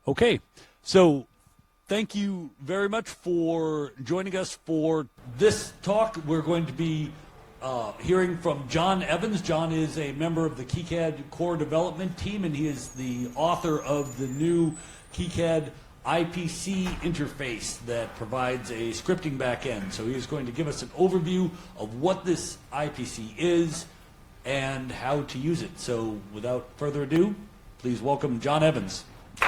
Okay, so thank you very much for joining us for this talk. We're going to be hearing from John Evans. John is a member of the KiCad core development team, and he is the author of the new KiCad IPC interface that provides a scripting backend. So he is going to give us an overview of what this IPC is and how to use it. So without further ado, please welcome John Evans.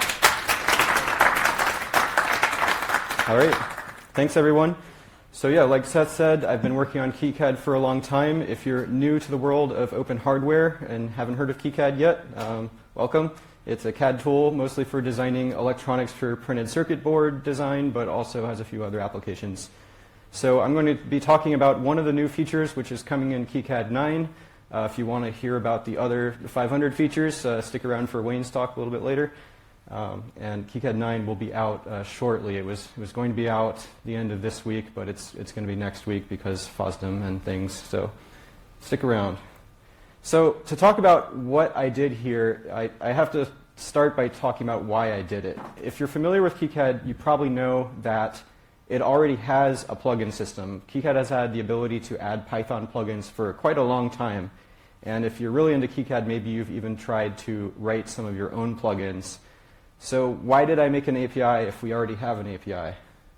All right. Thanks, everyone. So yeah, like Seth said, I've been working on KiCad for a long time. If you're new to the world of open hardware and haven't heard of KiCad yet, welcome. It's a CAD tool mostly for designing electronics for printed circuit board design, but also has a few other applications. So I'm going to be talking about one of the new features, which is coming in KiCad 9. If you want to hear about the other 500 features, stick around for Wayne's talk a little bit later. And KiCad 9 will be out shortly. It was going to be out the end of this week, but it's going to be next week because FOSDEM and things. So stick around. So to talk about what I did here, I have to start by talking about why I did it. If you're familiar with KiCad, you probably know that it already has a plugin system. KiCad has had the ability to add Python plugins for quite a long time. And if you're really into KiCad, maybe you've even tried to write some of your own plugins. So why did I make an API if we already have an API?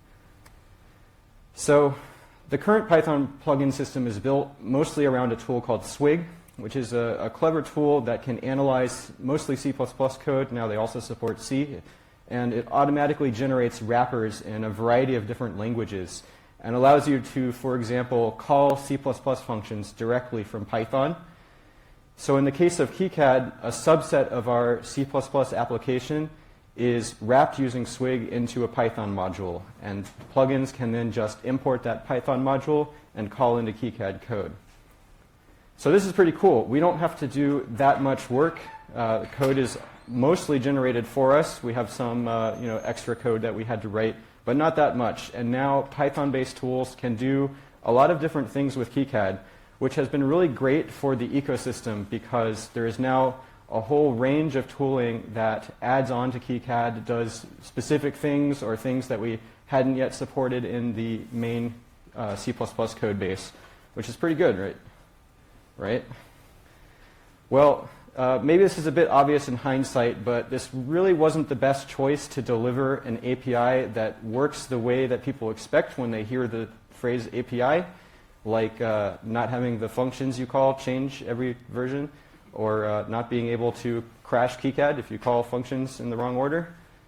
So the current Python plugin system is built mostly around a tool called Swig, which is a clever tool that can analyze mostly C++ code. Now they also support C. And it automatically generates wrappers in a variety of different languages and allows you to, for example, call C++ functions directly from Python. So in the case of KiCad, a subset of our C++ application is wrapped using Swig into a Python module. And plugins can then just import that Python module and call into KiCad code. So this is pretty cool. We don't have to do that much work. The code is mostly generated for us. We have some extra code that we had to write, but not that much. And now Python-based tools can do a lot of different things with KiCad, which has been really great for the ecosystem because there is now a whole range of tooling that adds on to KiCad, does specific things or things that we hadn't yet supported in the main C++ code base, which is pretty good, right? Well, maybe this is a bit obvious in hindsight, but this really wasn't the best choice to deliver an API that works the way that people expect when they hear the phrase API, like not having the functions you call change every version, or not being able to crash KiCad if you call functions in the wrong order.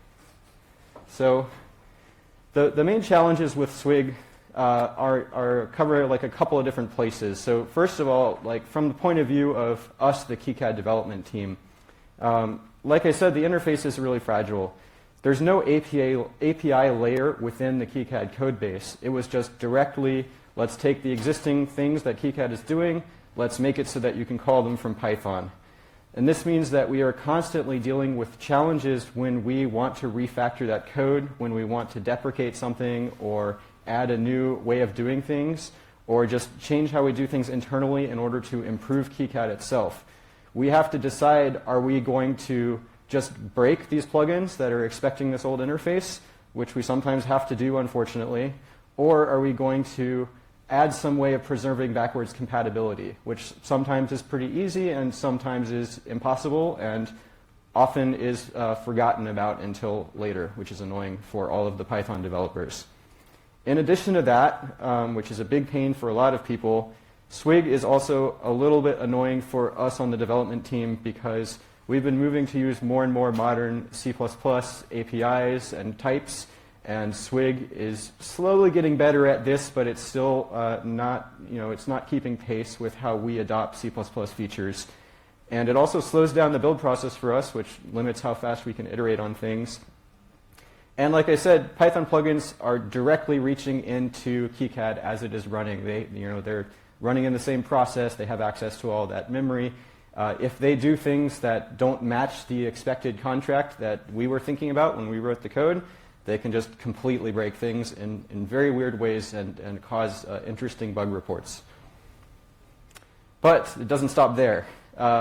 So the main challenges with Swig are covered like a couple of different places. So first of all, like from the point of view of us, the KiCad development team, like I said, the interface is really fragile. There's no API layer within the KiCad code base. It was just directly, let's take the existing things that KiCad is doing, let's make it so that you can call them from Python. And this means that we are constantly dealing with challenges when we want to refactor that code, when we want to deprecate something or add a new way of doing things, or just change how we do things internally in order to improve KiCad itself. We have to decide, are we going to just break these plugins that are expecting this old interface, which we sometimes have to do, unfortunately, or are we going to add some way of preserving backwards compatibility, which sometimes is pretty easy and sometimes is impossible and often is forgotten about until later, which is annoying for all of the Python developers. In addition to that, which is a big pain for a lot of people, Swig is also a little bit annoying for us on the development team because we've been moving to use more and more modern C++ APIs and types, and Swig is slowly getting better at this, but it's still it's not keeping pace with how we adopt C++ features. And it also slows down the build process for us, which limits how fast we can iterate on things. And like I said, Python plugins are directly reaching into KiCad as it is running. They're running in the same process. They have access to all that memory. If they do things that don't match the expected contract that we were thinking about when we wrote the code, they can just completely break things in very weird ways and cause interesting bug reports. But it doesn't stop there.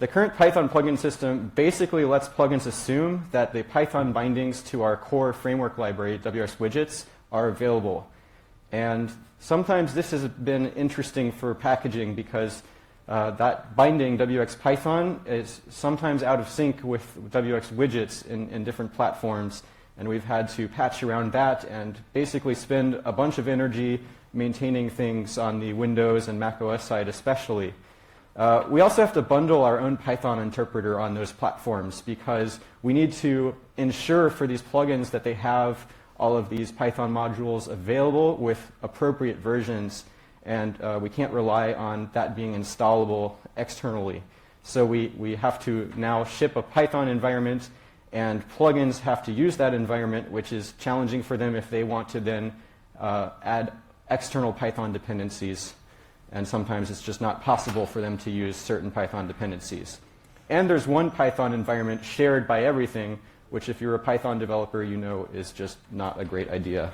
The current Python plugin system basically lets plugins assume that the Python bindings to our core framework library, WX widgets, are available. And sometimes this has been interesting for packaging because that binding, WX Python, is sometimes out of sync with WX widgets in different platforms. And we've had to patch around that and basically spend a bunch of energy maintaining things on the Windows and Mac OS side especially. We also have to bundle our own Python interpreter on those platforms because we need to ensure for these plugins that they have all of these Python modules available with appropriate versions, and we can't rely on that being installable externally. So we have to now ship a Python environment, and plugins have to use that environment, which is challenging for them if they want to then add external Python dependencies. And sometimes it's just not possible for them to use certain Python dependencies. And there's one Python environment shared by everything, which if you're a Python developer, you know is just not a great idea.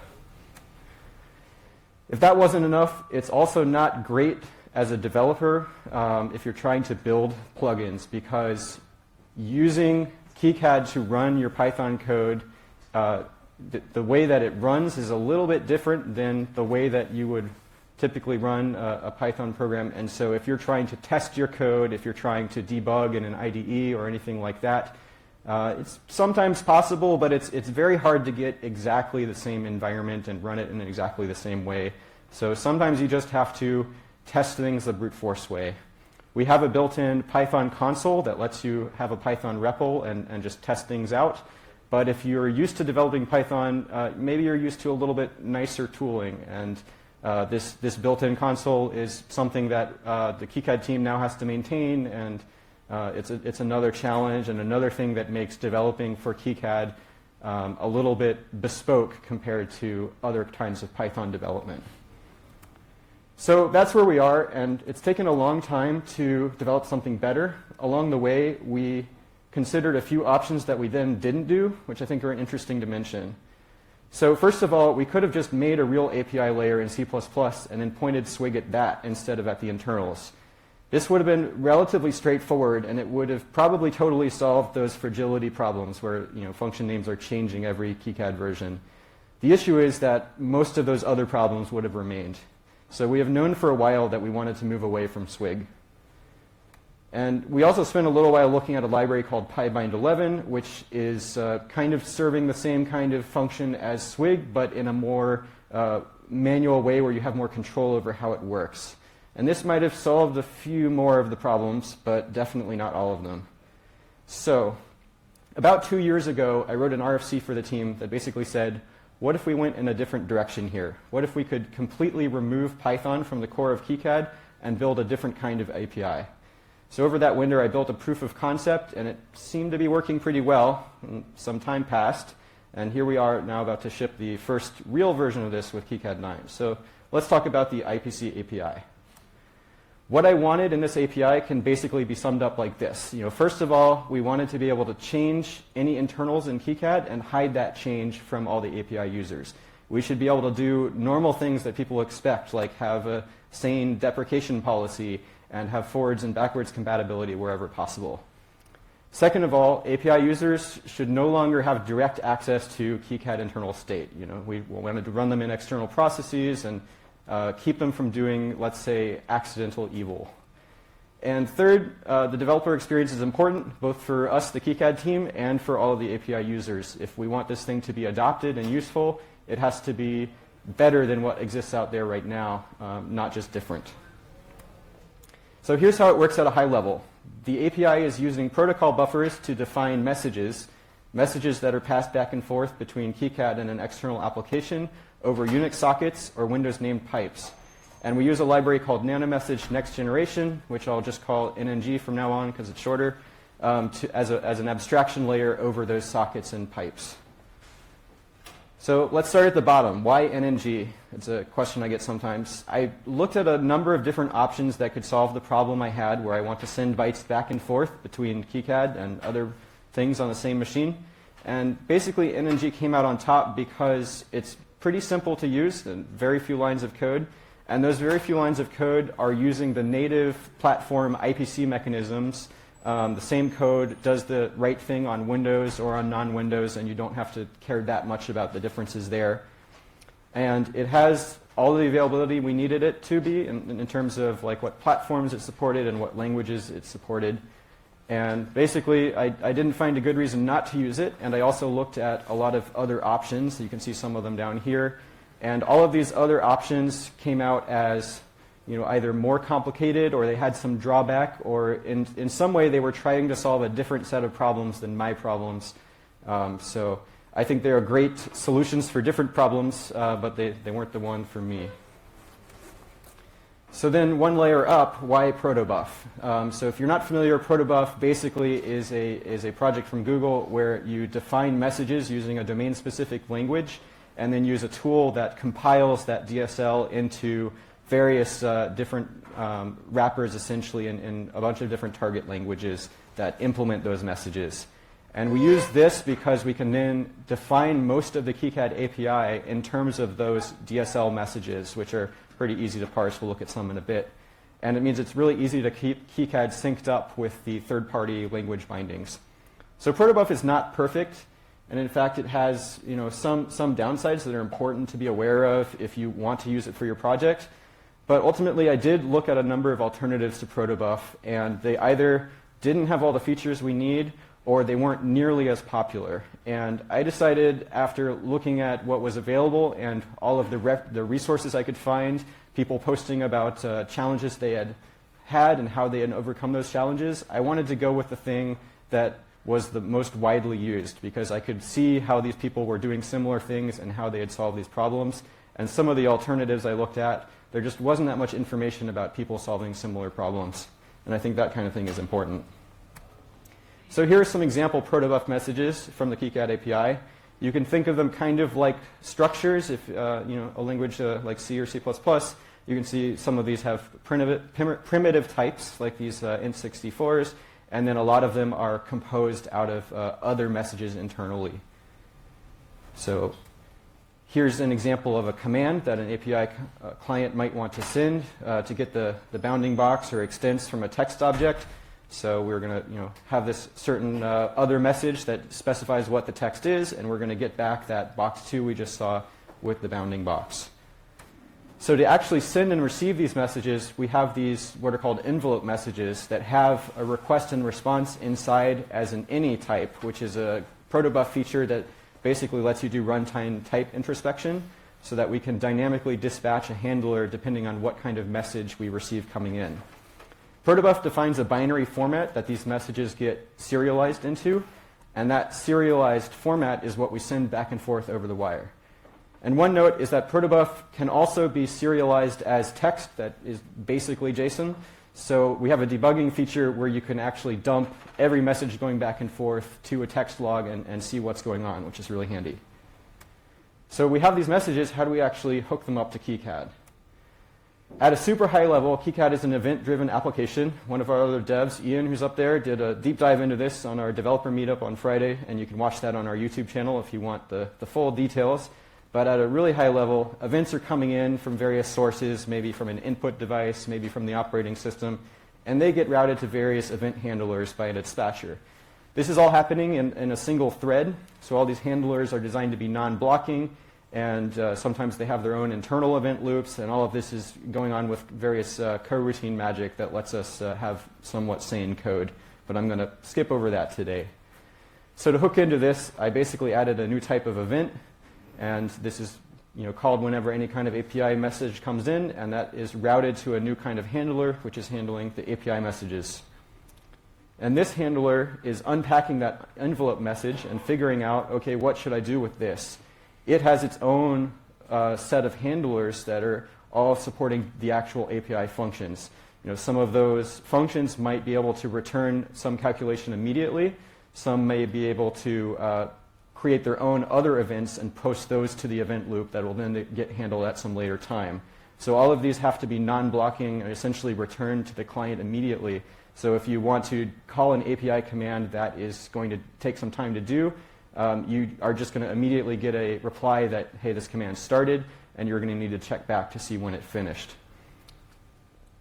If that wasn't enough, it's also not great as a developer if you're trying to build plugins, because using KiCad to run your Python code, the way that it runs is a little bit different than the way that you would typically run a Python program. And so if you're trying to test your code, if you're trying to debug in an IDE or anything like that, it's sometimes possible, but it's very hard to get exactly the same environment and run it in exactly the same way. So sometimes you just have to test things the brute force way. We have a built-in Python console that lets you have a Python REPL and just test things out. But if you're used to developing Python, maybe you're used to a little bit nicer tooling. And this built-in console is something that the KiCad team now has to maintain, and it's another challenge and another thing that makes developing for KiCad a little bit bespoke compared to other kinds of Python development. So that's where we are, and it's taken a long time to develop something better. Along the way, we considered a few options that we then didn't do, which I think are interesting to mention. So first of all, we could have just made a real API layer in C++ and then pointed Swig at that instead of at the internals. This would have been relatively straightforward, and it would have probably totally solved those fragility problems where function names are changing every KiCad version. The issue is that most of those other problems would have remained. So we have known for a while that we wanted to move away from Swig. And we also spent a little while looking at a library called PyBind11, which is kind of serving the same kind of function as Swig, but in a more manual way where you have more control over how it works. And this might have solved a few more of the problems, but definitely not all of them. So about 2 years ago, I wrote an RFC for the team that basically said, what if we went in a different direction here? What if we could completely remove Python from the core of KiCad and build a different kind of API? So over that winter, I built a proof of concept, and it seemed to be working pretty well. Some time passed, and here we are now about to ship the first real version of this with KiCad 9. So let's talk about the IPC API. What I wanted in this API can basically be summed up like this. First of all, we wanted to be able to change any internals in KiCad and hide that change from all the API users. We should be able to do normal things that people expect, like have a sane deprecation policy and have forwards and backwards compatibility wherever possible. Second of all, API users should no longer have direct access to KiCad internal state. We wanted to run them in external processes and keep them from doing, let's say, accidental evil. And third, the developer experience is important, both for us, the KiCad team, and for all of the API users. If we want this thing to be adopted and useful, it has to be better than what exists out there right now, not just different. So here's how it works at a high level. The API is using protocol buffers to define messages that are passed back and forth between KiCad and an external application over Unix sockets or Windows named pipes. And we use a library called NanoMessage Next Generation, which I'll just call NNG from now on because it's shorter, as an abstraction layer over those sockets and pipes. So let's start at the bottom. Why NNG? It's a question I get sometimes. I looked at a number of different options that could solve the problem I had where I want to send bytes back and forth between KiCad and other things on the same machine. And basically NNG came out on top because it's pretty simple to use and very few lines of code. And those very few lines of code are using the native platform IPC mechanisms The same code does the right thing on Windows or on non-Windows, and you don't have to care that much about the differences there. And it has all the availability we needed it to be in terms of like what platforms it supported and what languages it supported. And basically, I didn't find a good reason not to use it, and I also looked at a lot of other options. You can see some of them down here. And all of these other options came out as either more complicated, or they had some drawback, or in some way they were trying to solve a different set of problems than my problems. So I think they are great solutions for different problems, but they weren't the one for me. So then one layer up, why Protobuf? So if you're not familiar, Protobuf basically is a project from Google where you define messages using a domain-specific language and then use a tool that compiles that DSL into various different wrappers, essentially, in a bunch of different target languages that implement those messages. And we use this because we can then define most of the KiCad API in terms of those DSL messages, which are pretty easy to parse. We'll look at some in a bit. And it means it's really easy to keep KiCad synced up with the third-party language bindings. So Protobuf is not perfect, and in fact it has some downsides that are important to be aware of if you want to use it for your project. But ultimately I did look at a number of alternatives to Protobuf, and they either didn't have all the features we need, or they weren't nearly as popular. And I decided, after looking at what was available and all of the resources I could find, people posting about challenges they had and how they had overcome those challenges, I wanted to go with the thing that was the most widely used, because I could see how these people were doing similar things and how they had solved these problems. And some of the alternatives I looked at, there just wasn't that much information about people solving similar problems. And I think that kind of thing is important. So here are some example Protobuf messages from the KiCad API. You can think of them kind of like structures. If a language like C or C++, you can see some of these have primitive types, like these int64s, and then a lot of them are composed out of other messages internally. So here's an example of a command that an API client might want to send to get the bounding box or extents from a text object. So we're going to have this certain other message that specifies what the text is, and we're going to get back that box 2 we just saw with the bounding box. So to actually send and receive these messages, we have these what are called envelope messages that have a request and response inside as an any type, which is a Protobuf feature that basically lets you do runtime type introspection so that we can dynamically dispatch a handler depending on what kind of message we receive coming in. Protobuf defines a binary format that these messages get serialized into, and that serialized format is what we send back and forth over the wire. And one note is that Protobuf can also be serialized as text that is basically JSON. So we have a debugging feature where you can actually dump every message going back and forth to a text log and see what's going on, which is really handy. So we have these messages. How do we actually hook them up to KiCad? At a super high level, KiCad is an event-driven application. One of our other devs, Ian, who's up there, did a deep dive into this on our developer meetup on Friday, and you can watch that on our YouTube channel if you want the full details. But at a really high level, events are coming in from various sources, maybe from an input device, maybe from the operating system, and they get routed to various event handlers by a dispatcher. This is all happening in a single thread, so all these handlers are designed to be non-blocking, and sometimes they have their own internal event loops, and all of this is going on with various coroutine magic that lets us have somewhat sane code. But I'm going to skip over that today. So to hook into this, I basically added a new type of event, and this is called whenever any kind of API message comes in, and that is routed to a new kind of handler, which is handling the API messages. And this handler is unpacking that envelope message and figuring out, okay, what should I do with this? It has its own set of handlers that are all supporting the actual API functions. Some of those functions might be able to return some calculation immediately. Some may be able to create their own other events and post those to the event loop that will then get handled at some later time. So all of these have to be non-blocking and essentially return to the client immediately. So if you want to call an API command that is going to take some time to do, you are just going to immediately get a reply that, hey, this command started, and you're going to need to check back to see when it finished.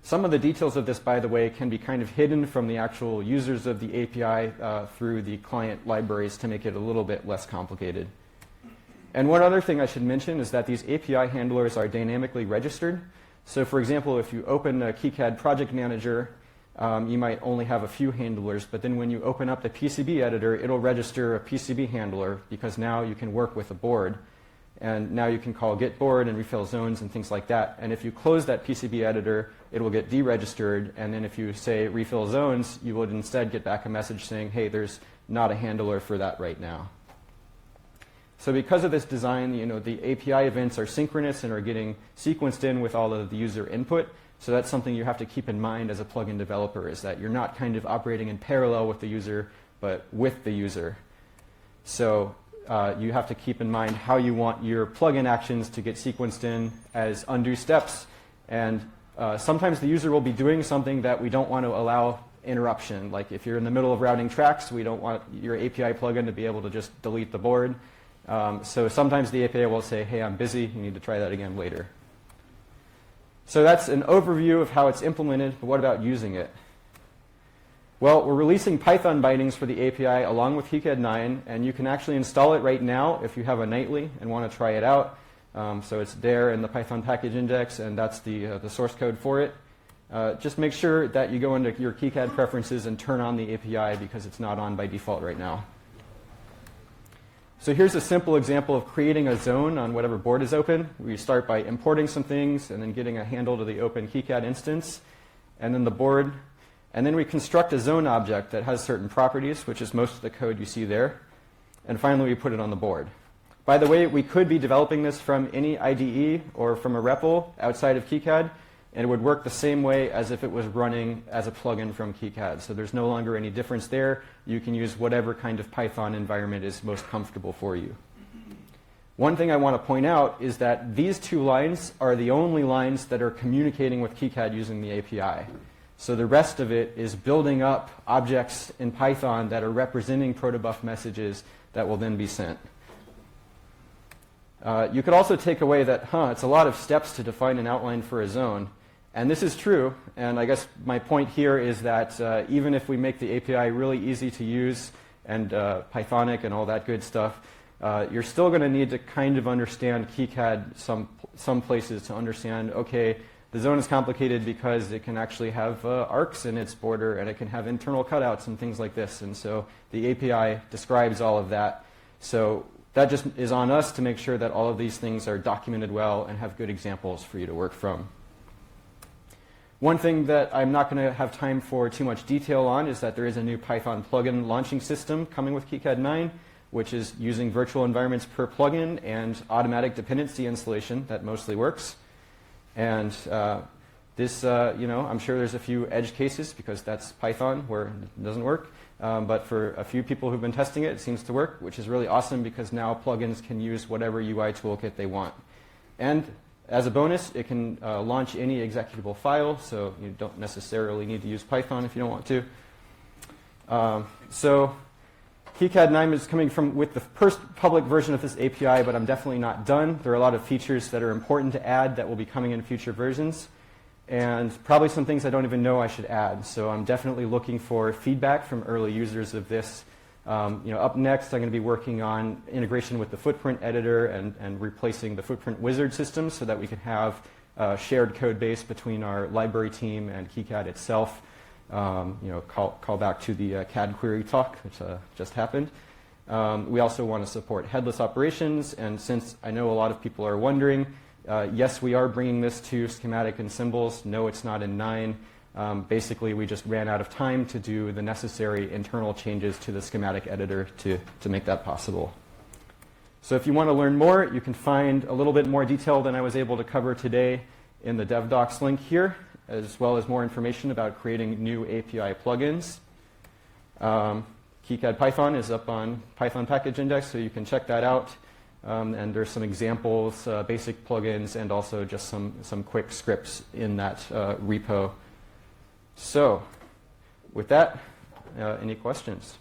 Some of the details of this, by the way, can be kind of hidden from the actual users of the API through the client libraries to make it a little bit less complicated. And one other thing I should mention is that these API handlers are dynamically registered. So for example, if you open a KiCad project manager, you might only have a few handlers, but then when you open up the PCB editor, it'll register a PCB handler because now you can work with a board. And now you can call get board and refill zones and things like that. And if you close that PCB editor, it will get deregistered. And then if you say refill zones, you would instead get back a message saying, hey, there's not a handler for that right now. So because of this design, the API events are synchronous and are getting sequenced in with all of the user input. So that's something you have to keep in mind as a plugin developer, is that you're not kind of operating in parallel with the user, but with the user. So you have to keep in mind how you want your plugin actions to get sequenced in as undo steps. And sometimes the user will be doing something that we don't want to allow interruption. Like if you're in the middle of routing tracks, we don't want your API plugin to be able to just delete the board. So sometimes the API will say, hey, I'm busy. You need to try that again later. So that's an overview of how it's implemented, but what about using it? Well, we're releasing Python bindings for the API along with KiCad 9, and you can actually install it right now if you have a nightly and want to try it out. So it's there in the Python package index, and that's the source code for it. Just make sure that you go into your KiCad preferences and turn on the API because it's not on by default right now. So here's a simple example of creating a zone on whatever board is open. We start by importing some things and then getting a handle to the open KiCad instance, and then the board. And then we construct a zone object that has certain properties, which is most of the code you see there. And finally, we put it on the board. By the way, we could be developing this from any IDE or from a REPL outside of KiCad, and it would work the same way as if it was running as a plugin from KiCad. So there's no longer any difference there. You can use whatever kind of Python environment is most comfortable for you. One thing I want to point out is that these two lines are the only lines that are communicating with KiCad using the API. So the rest of it is building up objects in Python that are representing protobuf messages that will then be sent. You could also take away that, it's a lot of steps to define an outline for a zone. And this is true, and I guess my point here is that even if we make the API really easy to use and Pythonic and all that good stuff, you're still going to need to kind of understand KiCad some places to understand, okay, the zone is complicated because it can actually have arcs in its border, and it can have internal cutouts and things like this. And so the API describes all of that. So that just is on us to make sure that all of these things are documented well and have good examples for you to work from. One thing that I'm not going to have time for too much detail on is that there is a new Python plugin launching system coming with KiCad 9, which is using virtual environments per plugin and automatic dependency installation that mostly works. And this, I'm sure there's a few edge cases because that's Python where it doesn't work. But for a few people who've been testing it, it seems to work, which is really awesome because now plugins can use whatever UI toolkit they want. And as a bonus, it can launch any executable file, so you don't necessarily need to use Python if you don't want to. So KiCad 9 is coming with the first public version of this API, but I'm definitely not done. There are a lot of features that are important to add that will be coming in future versions, and probably some things I don't even know I should add. So I'm definitely looking for feedback from early users of this. Up next, I'm going to be working on integration with the footprint editor and replacing the footprint wizard system so that we can have a shared code base between our library team and KiCad itself. Call back to the CAD query talk, which just happened. We also want to support headless operations, and since I know a lot of people are wondering, yes, we are bringing this to schematic and symbols. No, it's not in 9. Basically, we just ran out of time to do the necessary internal changes to the schematic editor to make that possible. So if you want to learn more, you can find a little bit more detail than I was able to cover today in the DevDocs link here, as well as more information about creating new API plugins. KiCad Python is up on Python package index, so you can check that out. And there's some examples, basic plugins, and also just some quick scripts in that repo. So, with that, any questions?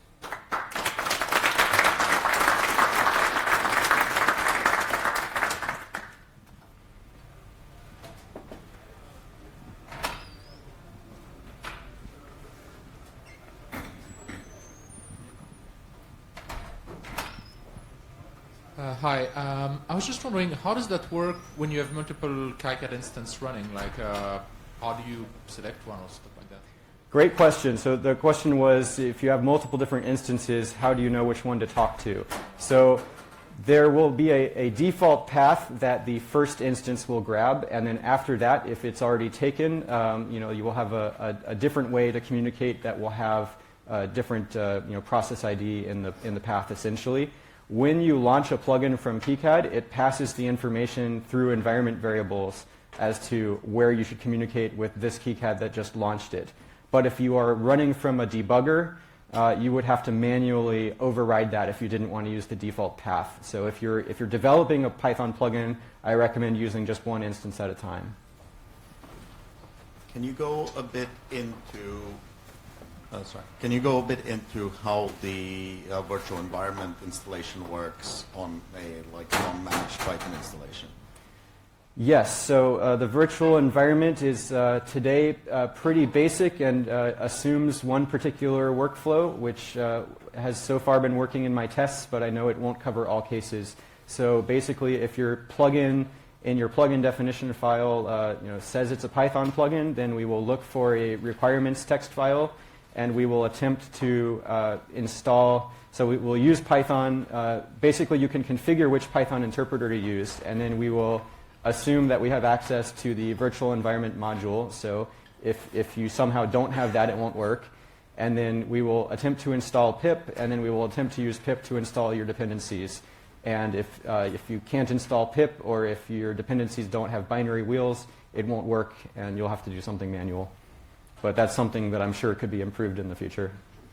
Hi. I was just wondering, how does that work when you have multiple KiCad instances running? Like, how do you select one or stuff like that? Great question. So the question was, if you have multiple different instances, how do you know which one to talk to? So there will be a default path that the first instance will grab, and then after that, if it's already taken, you will have a different way to communicate that will have a different process ID in the path essentially. When you launch a plugin from KiCad, it passes the information through environment variables as to where you should communicate with this KiCad that just launched it. But if you are running from a debugger, you would have to manually override that if you didn't want to use the default path. So if you're developing a Python plugin, I recommend using just one instance at a time. Can you go a bit into Can you go a bit into how the virtual environment installation works on a non-managed Python installation? Yes, so the virtual environment is today pretty basic and assumes one particular workflow, which has so far been working in my tests, but I know it won't cover all cases. So basically, if your plugin in your plugin definition file says it's a Python plugin, then we will look for a requirements text file, and we will attempt to install. So we will use Python. Basically, you can configure which Python interpreter to use, and then we will assume that we have access to the virtual environment module. So if you somehow don't have that, it won't work. And then we will attempt to install pip, and then we will attempt to use pip to install your dependencies. And if you can't install pip, or if your dependencies don't have binary wheels, it won't work, and you'll have to do something manual. But that's something that I'm sure could be improved in the future.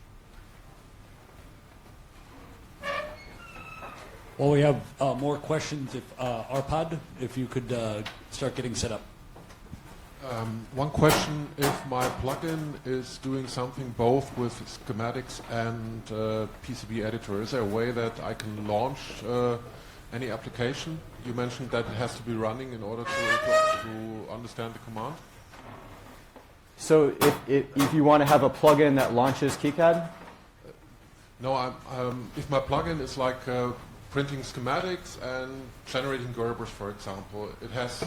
Well, we have more questions. If Arpad, if you could start getting set up. One question, if my plugin is doing something both with schematics and PCB editor, is there a way that I can launch any application? You mentioned that it has to be running in order to understand the command. So if you want to have a plugin that launches KiCad? No, if my plugin is like printing schematics and generating Gerbers, for example, it has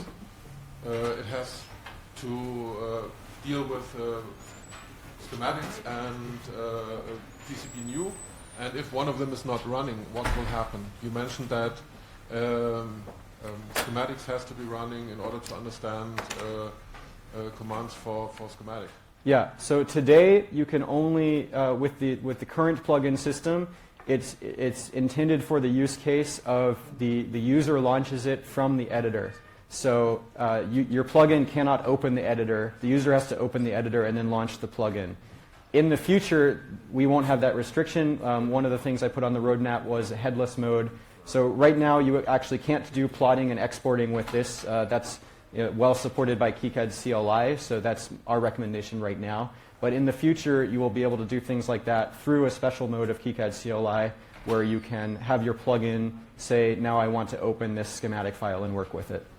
to deal with schematics and PCB new, and if one of them is not running, what will happen? You mentioned that schematics has to be running in order to understand commands for schematic. Yeah, so today you can only, with the current plugin system, it's intended for the use case of the user launches it from the editor. So your plugin cannot open the editor. The user has to open the editor and then launch the plugin. In the future, we won't have that restriction. One of the things I put on the roadmap was a headless mode. So right now, you actually can't do plotting and exporting with this. That's well supported by KiCad CLI, so that's our recommendation right now. But in the future, you will be able to do things like that through a special mode of KiCad CLI, where you can have your plugin say, now I want to open this schematic file and work with it.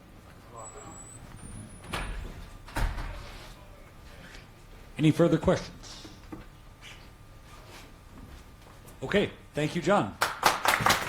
Any further questions? Okay, thank you, John.